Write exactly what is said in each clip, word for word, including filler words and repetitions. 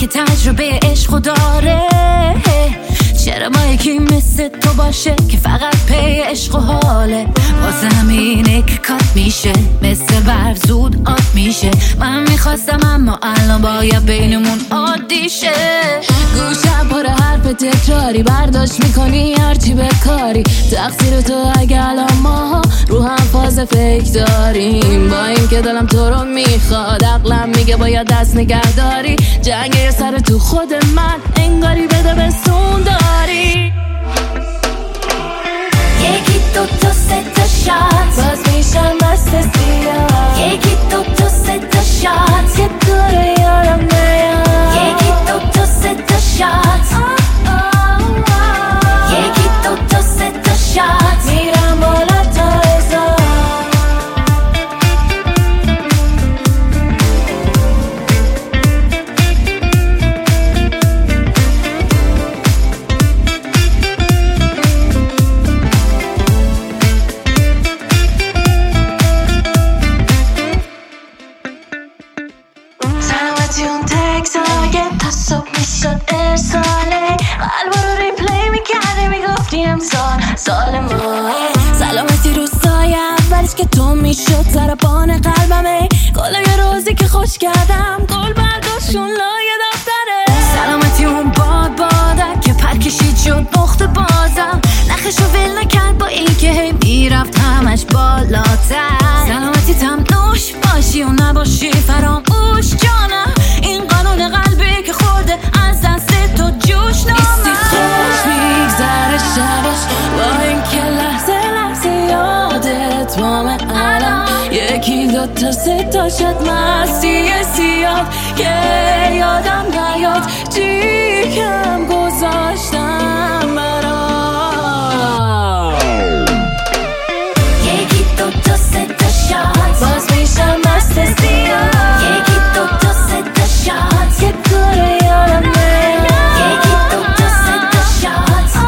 تجربه عشق داره، چرا با یکی مثل تو باشه که فقط پی عشق و حاله. واسه همینه که کات میشه، مثل برف زود آب میشه. من میخواستم اما الان باید بینمون عادی شه. گوشم پر حرف تکراری، برداشت میکنی هرچی بکاری. تقصیر تو اگه الان ما رو هم فاز فکر داریم. با این که دلم تو رو میخواد، عقلم میگه باید دست نگه داری. جنگ یه سر تو خود من، انگاری بده به سون داری. یکی دو تا سه تا شات، باز میشم مست سیاه. یکی دو تا سه تا شات، یه دوره یارم نیاد. یکی دو تا سه تا شات، یکی دو تا سه تا شات، میرم بالا تا هزار. سلامتی اون تکس اگه تا صبح میشد ارساله. قلب رو ریپلی میکرده میگفتی امسال سال ما. سلامتی روزای اولش که تو میشد سرپان قلبمه. گل یه روزی که خوش کردم، گل برداشتون لایه دفتره. سلامتی اون باد بادک که پر کشید شد نقطه بازم. نخشو ول نکرد با این که هی میرفت همش بالاتر. سلامتی تم نوش باشی و نباشی فراموش جانم. این قانون قلبی که خورده از دست تو جوش نامم. نیستی خوش میگذره شبش با این که لحظه لحظه یادت وامه الان. یکی دو تا سه تا شد مستی سیاد که یادم نیاد چی کم گذاشتم برام. یکی دو تا سه تا شات، باز میشم مست سیاه. یکی دو تا سه تا شات، یه دوره یارم نیاد. یکی دو تا سه تا شات،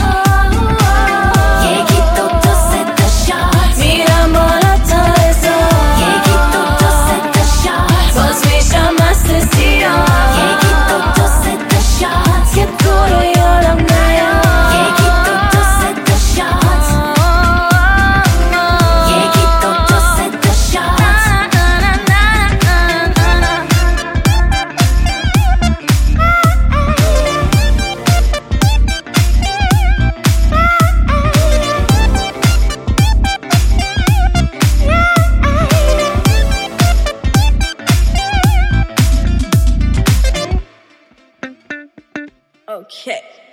یکی دو تا سه تا شات، میرم بالا تا هزار. یکی دو تا سه تا شات، باز میشم مست سیاه. یکی دو تا سه تا شات، یه دوره یارم نیاد. یکی دو تا سه تا شات، یکی دو تا سه تا شات. Okay.